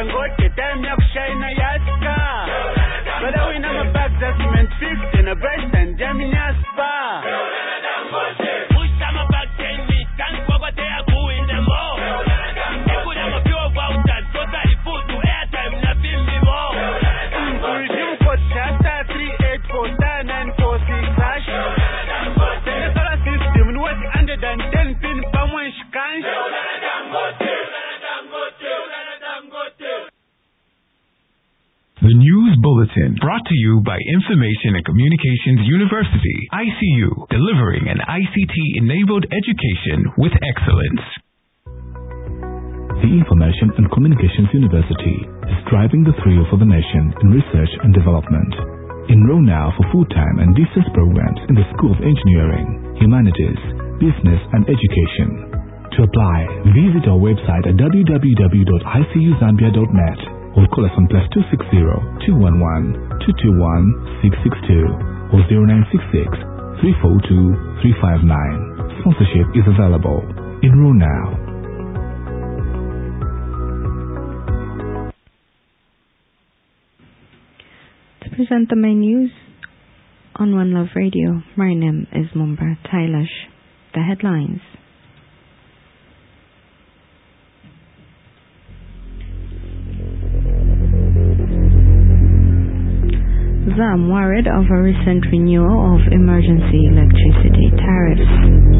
Dangote, time yakushayina yaska. Brother we know my back document fixed in a breast and jamming aspa. Push time back 10 me, thank for what they are doing them all. They could have a pure vouchers, totally food to airtime, nothing me more. Resume code Shasta 384-946 hash. The solar system was 110 pin per one scan. The News Bulletin, brought to you by Information and Communications University, ICU, delivering an ICT-enabled education with excellence. The Information and Communications University is driving the thrill for the nation in research and development. Enroll now for full-time and distance programs in the School of Engineering, Humanities, Business and Education. To apply, visit our website at www.icuzambia.net or call us on +260 211 221 662 or 0966 342 359. Sponsorship is available. Enroll now. To present the main news on One Love Radio, my name is Mumba Tailash. The headlines. ZAM worried over recent renewal of emergency electricity tariffs.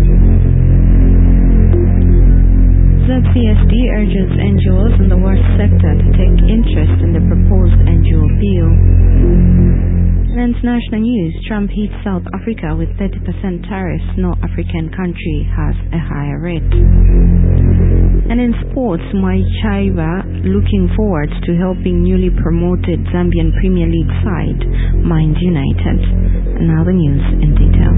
ZCSD urges NGOs in the water sector to take interest in the proposed NGO bill. In international news, Trump hits South Africa with 30% tariffs. No African country has a higher rate. And in sports, Mwai Chaiba looking forward to helping newly promoted Zambian Premier League side, Mind United. And now the news in detail.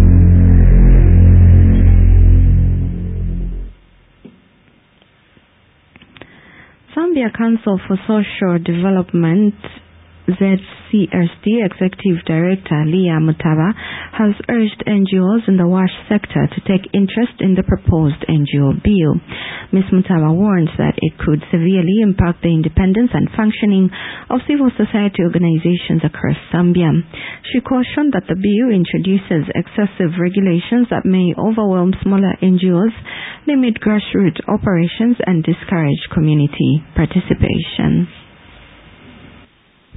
Zambia Council for Social Development ZCSD Executive Director Leah Mutaba has urged NGOs in the wash sector to take interest in the proposed NGO bill. Ms. Mutaba warns that it could severely impact the independence and functioning of civil society organizations across Zambia. She cautioned that the bill introduces excessive regulations that may overwhelm smaller NGOs, limit grassroots operations, and discourage community participation. So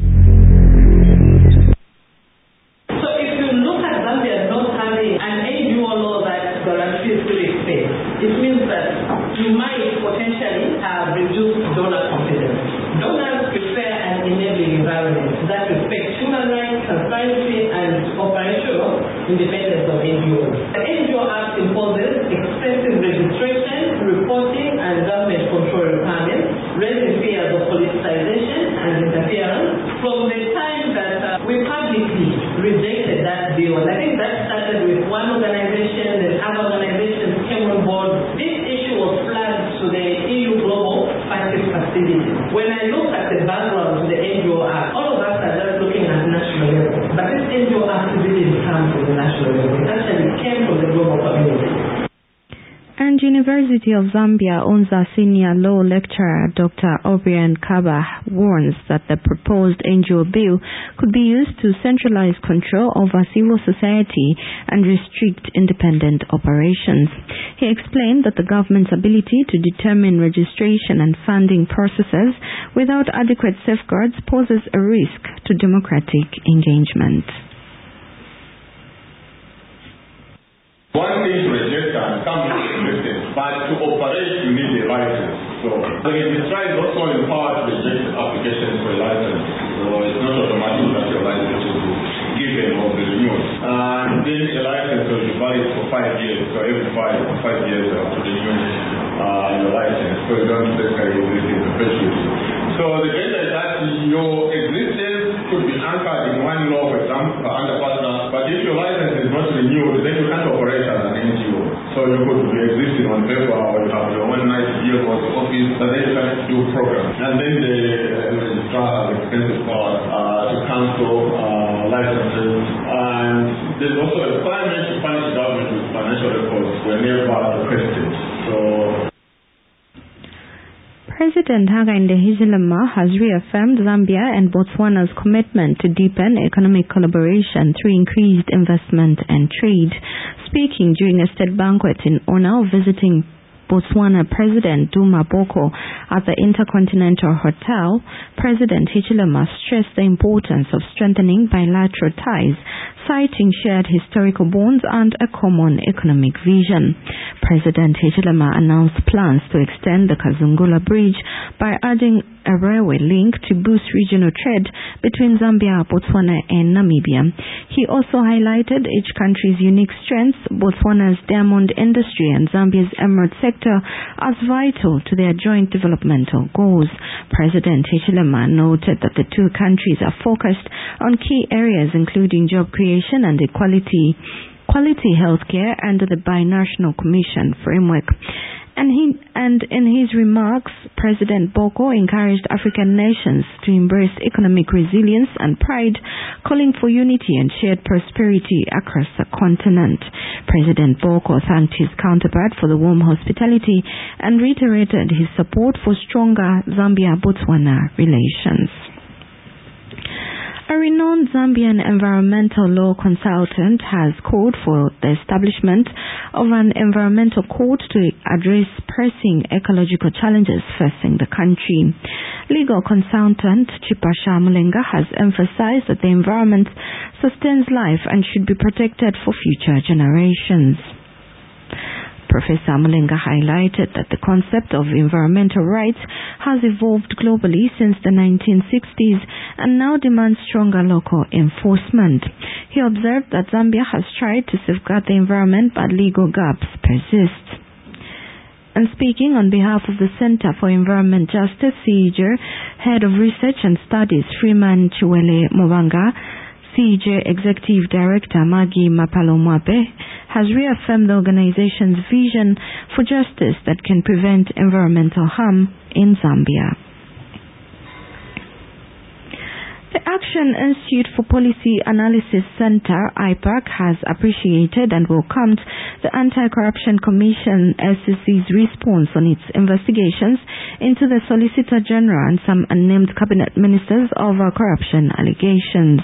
if you look at Zambia not having an NGO law that guarantees civic space, it means that you might potentially have reduced donor confidence. Donors prefer an enabling environment that respects human rights, transparency, and operational independence of NGOs. The NGO Act imposes extensive registration, reporting, and government control requirements, raising fears of politicization and interference. From the time that we publicly rejected that bill, and I think that started with one organization, then other organizations came on board. This issue was flagged to the EU Global Practice Facility. When I look at the background to the NGO Act, all of us are just looking at national level. But this NGO Act didn't come from the national level. It actually came from the global community. And University of Zambia Unza Senior Law Lecturer Dr. O'Brien Kaba warns that the proposed NGO bill could be used to centralize control over civil society and restrict independent operations. He explained that the government's ability to determine registration and funding processes without adequate safeguards poses a risk to democratic engagement. One thing to register and come to existence, but to operate you need a license. So the registrar is also empowered to reject applications for a license. So it's not automatic that your license will be given or be renewed. And then a license will be valid for 5 years. So every 5 years you have to renew your license. So you don't take existing perpetuity. So the data is that your existence could be anchored in one law, for example, under partner. But if your license is not renewed, then you can't operate as an NGO. So you could be existing on paper or you have your own nice vehicle or office, but then you can't do programs. And then the registrar has extensive power to cancel licenses. And there's also a requirement to punish government with financial records whenever requested. So President Hakainde Hichilema has reaffirmed Zambia and Botswana's commitment to deepen economic collaboration through increased investment and trade. Speaking during a state banquet in honor of visiting Botswana President Duma Boko at the Intercontinental Hotel, President Hichilema stressed the importance of strengthening bilateral ties, citing shared historical bonds and a common economic vision. President Hichilema announced plans to extend the Kazungula Bridge by adding a railway link to boost regional trade between Zambia, Botswana and Namibia. He also highlighted each country's unique strengths, Botswana's diamond industry and Zambia's emerald sector, as vital to their joint developmental goals. President Hichilema noted that the two countries are focused on key areas including job creation and quality healthcare under the Binational Commission framework. And in his remarks, President Boko encouraged African nations to embrace economic resilience and pride, calling for unity and shared prosperity across the continent. President Boko thanked his counterpart for the warm hospitality and reiterated his support for stronger Zambia-Botswana relations. A renowned Zambian environmental law consultant has called for the establishment of an environmental court to address pressing ecological challenges facing the country. Legal consultant Chipasha Mulenga has emphasized that the environment sustains life and should be protected for future generations. Professor Mulenga highlighted that the concept of environmental rights has evolved globally since the 1960s and now demands stronger local enforcement. He observed that Zambia has tried to safeguard the environment, but legal gaps persist. And speaking on behalf of the Center for Environment Justice, CEJ, Head of Research and Studies Freeman Chiwele Mubanga, CEJ Executive Director Maggie Mapalo-Mwabe has reaffirmed the organization's vision for justice that can prevent environmental harm in Zambia. The Action Institute for Policy Analysis Center, IPAC, has appreciated and welcomed the Anti-Corruption Commission SCC's response on its investigations into the Solicitor General and some unnamed cabinet ministers over corruption allegations.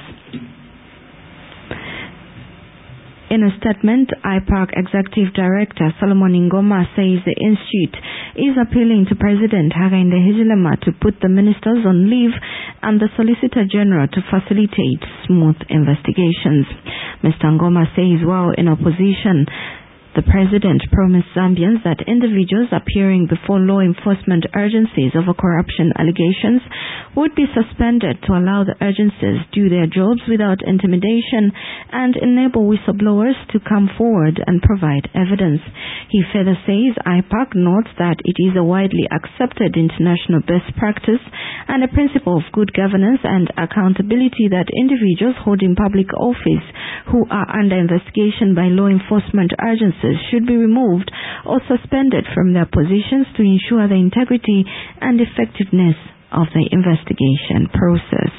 In a statement, IPAC Executive Director Solomon Ngoma says the Institute is appealing to President Hakainde Hichilema to put the ministers on leave and the Solicitor General to facilitate smooth investigations. Mr. Ngoma says while in opposition, the President promised Zambians that individuals appearing before law enforcement agencies over corruption allegations would be suspended to allow the agencies do their jobs without intimidation and enable whistleblowers to come forward and provide evidence. He further says IPAC notes that it is a widely accepted international best practice and a principle of good governance and accountability that individuals holding public office who are under investigation by law enforcement agencies should be removed or suspended from their positions to ensure the integrity and effectiveness of the investigation process.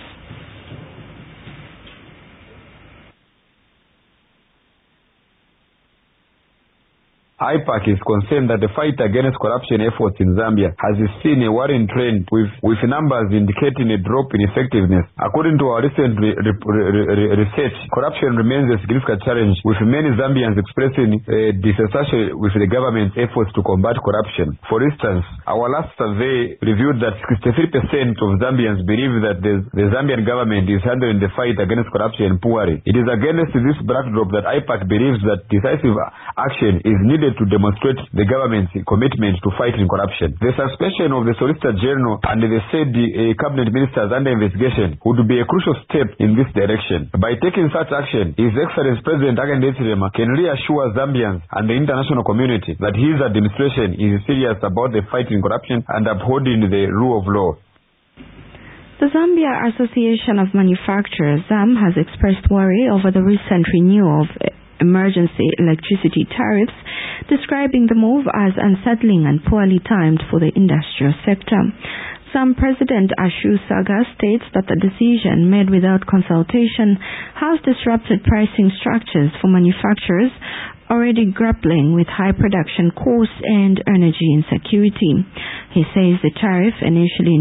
IPAC is concerned that the fight against corruption efforts in Zambia has seen a worrying trend with numbers indicating a drop in effectiveness. According to our recent research, corruption remains a significant challenge, with many Zambians expressing dissatisfaction with the government's efforts to combat corruption. For instance, our last survey revealed that 63% of Zambians believe that the Zambian government is handling the fight against corruption poorly. It is against this backdrop that IPAC believes that decisive action is needed to demonstrate the government's commitment to fighting corruption. The suspension of the Solicitor General and the said cabinet ministers under investigation would be a crucial step in this direction. By taking such action, His Excellency President Hakainde Hichilema can reassure Zambians and the international community that his administration is serious about the fighting corruption and upholding the rule of law. The Zambia Association of Manufacturers, ZAM, has expressed worry over the recent renewal of emergency electricity tariffs, describing the move as unsettling and poorly timed for the industrial sector. Assam President Ashu Sagar states that the decision made without consultation has disrupted pricing structures for manufacturers already grappling with high production costs and energy insecurity. He says the tariff initially